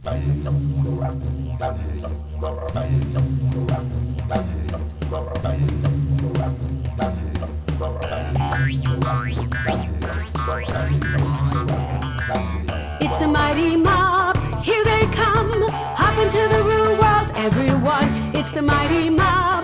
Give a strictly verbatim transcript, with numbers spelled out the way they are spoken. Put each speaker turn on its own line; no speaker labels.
It's the mighty mob, here they come, hop into the real world, everyone. It's the mighty mob,